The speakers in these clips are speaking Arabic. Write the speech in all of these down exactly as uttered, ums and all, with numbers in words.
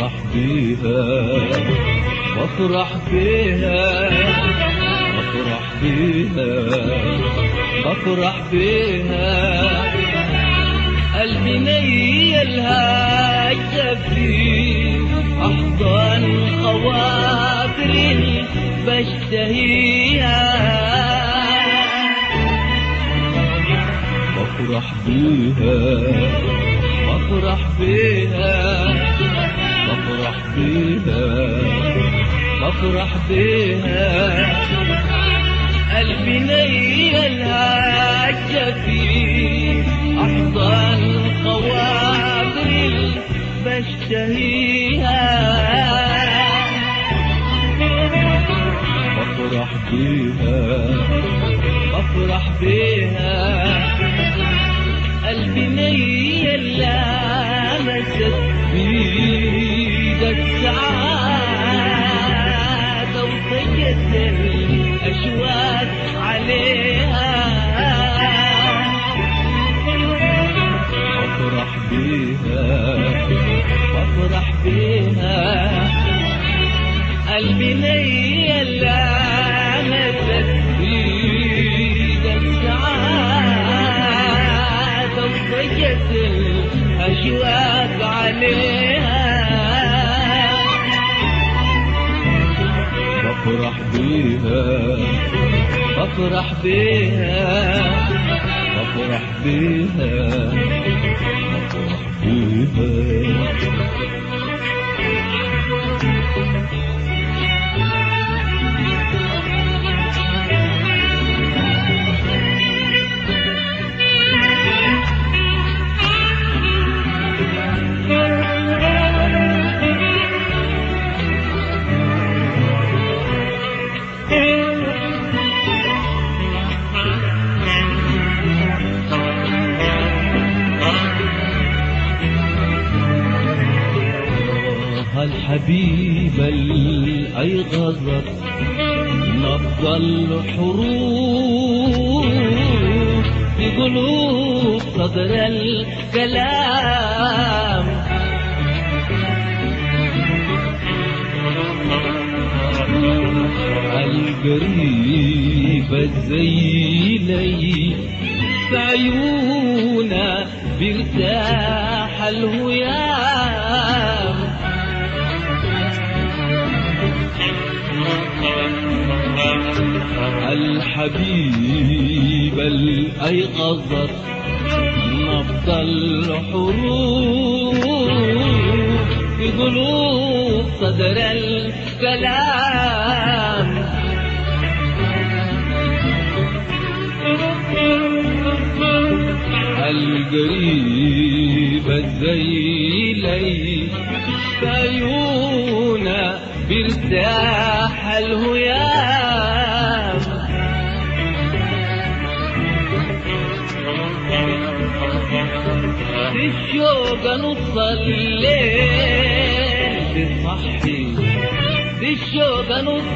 بفرح بيها بفرح بيها بفرح بيها بفرح بيها قلبي نيلها جفي أحضان خواطري بشتهيها بفرح بيها بفرح بيها بفرح بيها بفرح بيها قلبي نيلها جفي أحضان خواطري بشتهيها بفرح بيها بفرح بيها قلبي نيلها مسك بيدك سعادة وطيت الأشواق عليها بفرح بيها بفرح بيها قلبي نيلها مسك بيدك سعادة وطيت الأشواق عليها بفرح بيها بفرح بيها بفرح بيها بفرح بيها الحبيب الأيغظر نبض الحروف بقلوب صدر الكلام القريب الزيلي في عيونا بيرتاح الهيام الحبيب الأيقظر نبض الحروف في قلوب صدر الكلام القريب الزيلي في عيونا بيرتاح الهيام الشوق نص الليل بصحي الشوق نص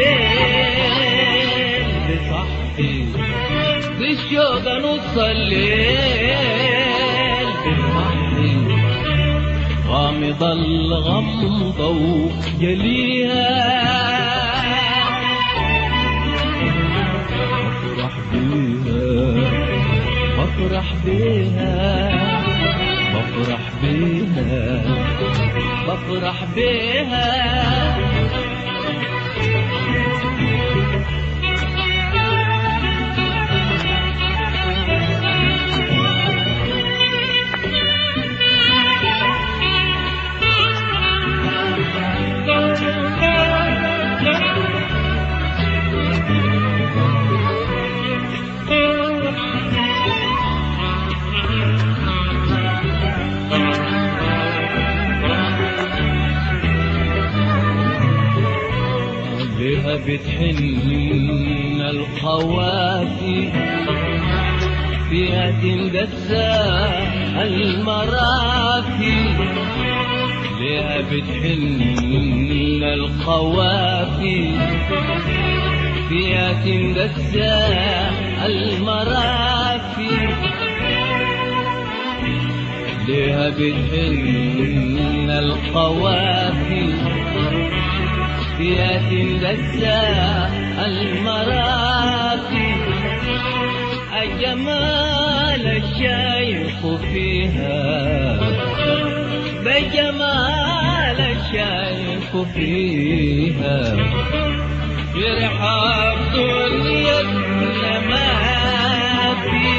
الليل بصحي الشوق نص الليل بصحي غامض الغمضة وجليها بفرح بيها بفرح بيها بفرح بيها لها بتحن القوافي فيها تندسى المرافي لها بتحن القوافي فيها تندسى المرافي ليها بتحن القوافي يا تندسى المرافي الجمال الشايف فيها بجمال الشايف فيها يرحب دنيتنا ما في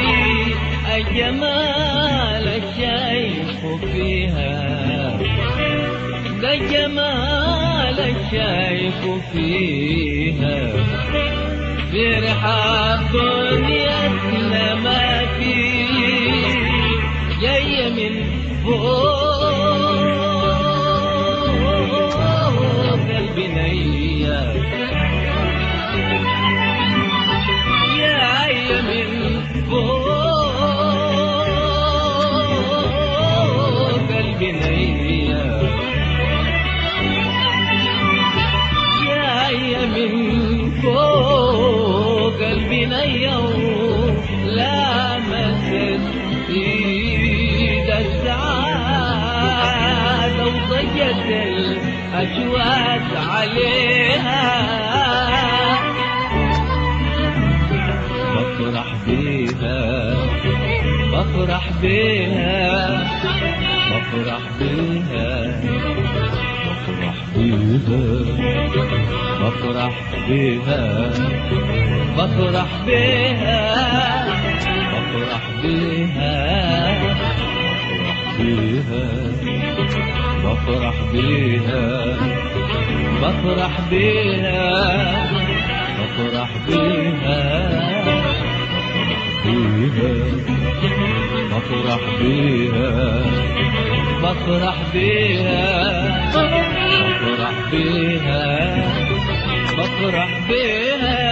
الجمال الشايف فيها ده جمال الشايف فيها يرحب دنيتنا ما في جاية من فوق البنية جاية من فوق البنية جاية من فوق البنية لامست ايد السعادة وضجت الأجواد عليها بفرح بيها بفرح بيها بفرح بيها بفرح بيها بفرح بيها بفرح بيها بفرح بيها بفرح بيها بفرح بيها بفرح بيها بفرح بيها بفرح بيها بفرح بيها